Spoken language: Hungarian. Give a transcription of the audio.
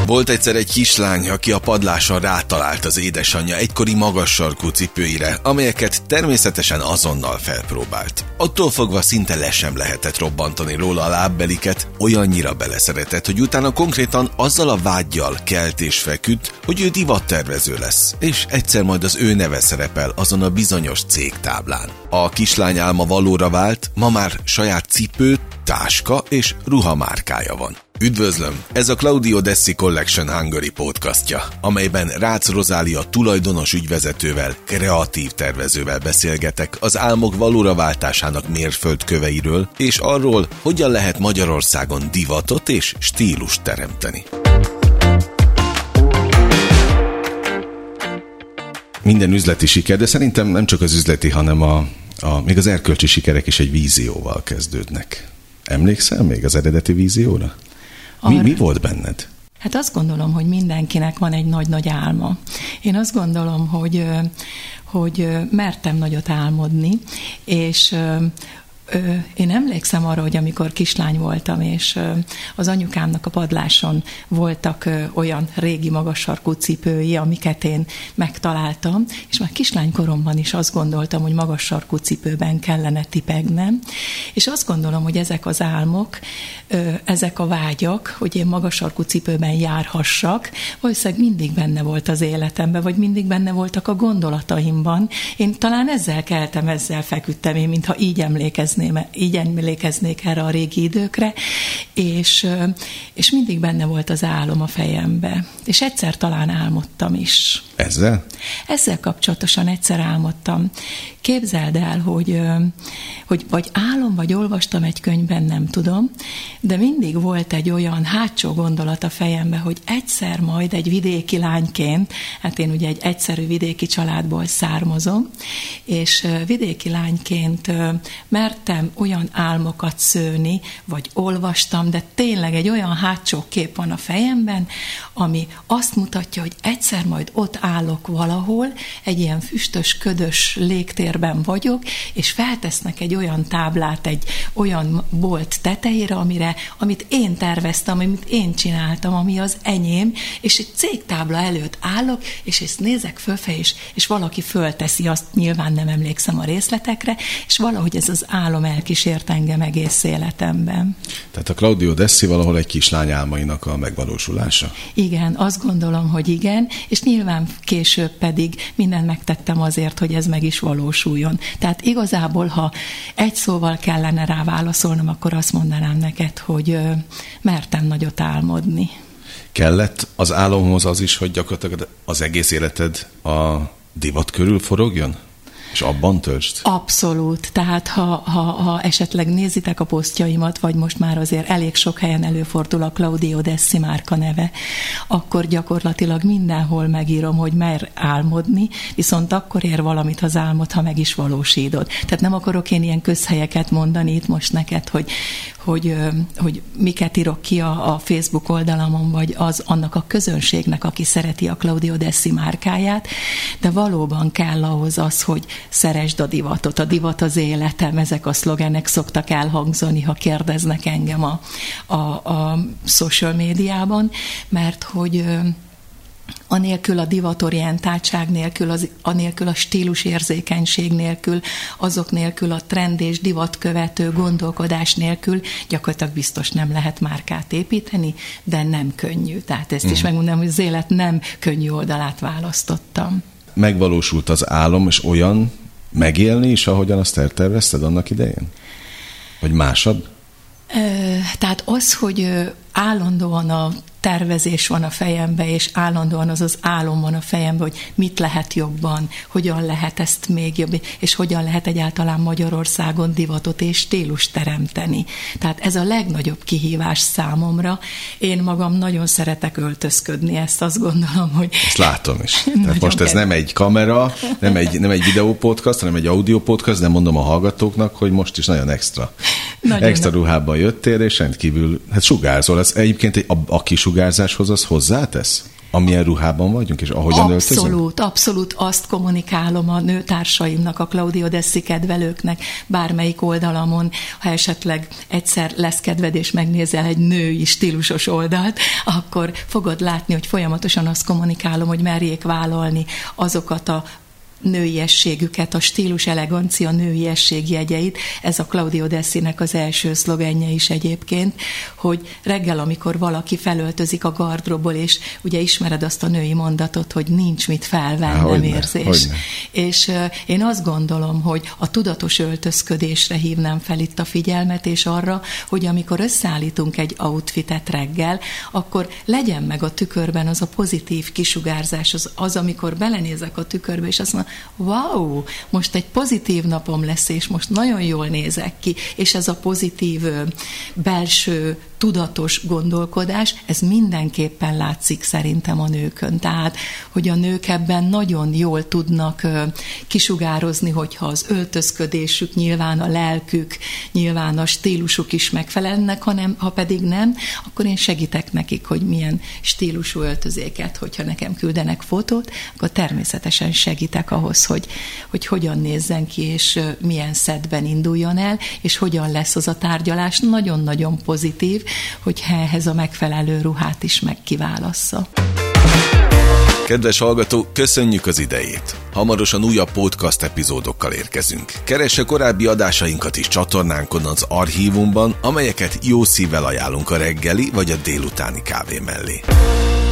Volt egyszer egy kislány, aki a padláson rátalált az édesanyja egykori magas sarkú cipőire, amelyeket természetesen azonnal felpróbált. Attól fogva szinte le sem lehetett robbantani róla a lábbeliket, olyannyira beleszeretett, hogy utána konkrétan azzal a vággyal kelt és feküdt, hogy ő divattervező lesz, és egyszer majd az ő neve szerepel azon a bizonyos cégtáblán. A kislány álma valóra vált, ma már saját cipő, táska és ruhamárkája van. Üdvözlöm! Ez a Claudio Dessi Collection Hungary podcastja, amelyben Rácz Rozália tulajdonos ügyvezetővel, kreatív tervezővel beszélgetek az álmok valóra váltásának mérföldköveiről, és arról, hogyan lehet Magyarországon divatot és stílust teremteni. Minden üzleti siker, de szerintem nem csak az üzleti, hanem még az erkölcsi sikerek is egy vízióval kezdődnek. Emlékszel még az eredeti vízióra? Mi volt benned? Hát azt gondolom, hogy mindenkinek van egy nagy-nagy álma. Én azt gondolom, hogy mertem nagyot álmodni, és én emlékszem arra, hogy amikor kislány voltam, és az anyukámnak a padláson voltak olyan régi magas sarkú cipői, amiket én megtaláltam, és már kislánykoromban is azt gondoltam, hogy magas sarkú cipőben kellene tipegnem, és azt gondolom, hogy ezek az álmok, ezek a vágyak, hogy én magas sarkú cipőben járhassak, valószínűleg mindig benne volt az életemben, vagy mindig benne voltak a gondolataimban. Én talán ezzel keltem, ezzel feküdtem én, mintha így emlékeznék erre a régi időkre, és mindig benne volt az álom a fejembe. És egyszer talán álmodtam is. Ezzel? Ezzel kapcsolatosan egyszer álmodtam. Képzeld el, hogy vagy álom, vagy olvastam egy könyvben, nem tudom, de mindig volt egy olyan hátsó gondolat a fejembe, hogy egyszer majd egy vidéki lányként, hát én ugye egy egyszerű vidéki családból származom, és vidéki lányként mertem olyan álmokat szőni, vagy olvastam, de tényleg egy olyan hátsó kép van a fejemben, ami azt mutatja, hogy egyszer majd ott állok valahol, egy ilyen füstös, ködös légtérben vagyok, és feltesznek egy olyan táblát, egy olyan bolt tetejére, amit én terveztem, amit én csináltam, ami az enyém, és egy cégtábla előtt állok, és ezt nézek fölfelé, és valaki fölteszi, azt nyilván nem emlékszem a részletekre, és valahogy ez az álom elkísért engem egész életemben. Tehát a Claudio Dessi valahol egy kislány álmainak a megvalósulása? Igen, azt gondolom, hogy igen, és nyilván később pedig mindent megtettem azért, hogy ez meg is valósuljon. Tehát igazából, ha egy szóval kellene rá válaszolnom, akkor azt mondanám neked, hogy mertem nagyot álmodni. Kellett az álomhoz az is, hogy gyakorlatilag az egész életed a divat körül forogjon? És abban töltsd? Abszolút. Tehát ha esetleg nézitek a posztjaimat, vagy most már azért elég sok helyen előfordul a Claudio Dessi márka neve, akkor gyakorlatilag mindenhol megírom, hogy mer álmodni, viszont akkor ér valamit az álmod, ha meg is valósítod. Tehát nem akarok én ilyen közhelyeket mondani itt most neked, hogy miket írok ki a Facebook oldalamon, vagy annak a közönségnek, aki szereti a Claudio Dessi márkáját, de valóban kell ahhoz az, hogy szeresd a divatot, a divat az életem, ezek a szlogenek szoktak elhangzani, ha kérdeznek engem a social médiában, mert hogy anélkül a divatorientáltság nélkül, anélkül a stílusérzékenység nélkül, azok nélkül a trend és divatkövető gondolkodás nélkül gyakorlatilag biztos nem lehet márkát építeni, de nem könnyű. Tehát ezt is megmondom, hogy az élet nem könnyű oldalát választottam. Megvalósult az álom, és olyan megélni is, ahogyan azt eltervezted annak idején? Vagy másod? Tehát az, hogy állandóan a tervezés van a fejembe, és állandóan az álom van a fejembe, hogy mit lehet jobban, hogyan lehet ezt még jobb, és hogyan lehet egyáltalán Magyarországon divatot és stílust teremteni. Tehát ez a legnagyobb kihívás számomra. Én magam nagyon szeretek öltözködni, ezt azt gondolom, hogy... Ezt látom is. Tehát most ez nem egy kamera, nem egy videópodcast, hanem egy audiopodcast, de mondom a hallgatóknak, hogy most is nagyon extra ruhában jöttél, és rendkívül sugárzol. Ez egyébként a kisugárzáshoz az hozzátesz? Amilyen ruhában vagyunk, és ahogyan öltözünk? Abszolút azt kommunikálom a nőtársaimnak, a Claudio Dessi kedvelőknek, bármelyik oldalamon, ha esetleg egyszer lesz kedved, és megnézel egy női stílusos oldalt, akkor fogod látni, hogy folyamatosan azt kommunikálom, hogy merjék vállalni azokat a nőiességüket, a stílus elegancia nőiesség jegyeit. Ez a Claudio Dessinek az első szlogenje is egyébként, hogy reggel, amikor valaki felöltözik a gardróból, és ugye ismered azt a női mondatot, hogy nincs mit felvennem érzés. Hogyne. És én azt gondolom, hogy a tudatos öltözködésre hívnám fel itt a figyelmet, és arra, hogy amikor összeállítunk egy outfitet reggel, akkor legyen meg a tükörben az a pozitív kisugárzás, az amikor belenézek a tükörbe, és azt mondom, wow, most egy pozitív napom lesz, és most nagyon jól nézek ki, és ez a pozitív belső tudatos gondolkodás, ez mindenképpen látszik szerintem a nőkön. Tehát, hogy a nők ebben nagyon jól tudnak kisugározni, hogyha az öltözködésük, nyilván a lelkük, nyilván a stílusuk is megfelelnek, ha pedig nem, akkor én segítek nekik, hogy milyen stílusú öltözéket, hogyha nekem küldenek fotót, akkor természetesen segítek ahhoz, hogy hogyan nézzen ki, és milyen szettben induljon el, és hogyan lesz az a tárgyalás nagyon-nagyon pozitív, hogy ehhez a megfelelő ruhát is megkiválassza. Kedves hallgató, köszönjük az idejét! Hamarosan újabb podcast epizódokkal érkezünk. Keresse korábbi adásainkat is csatornánkon az archívumban, amelyeket jó szívvel ajánlunk a reggeli vagy a délutáni kávé mellé.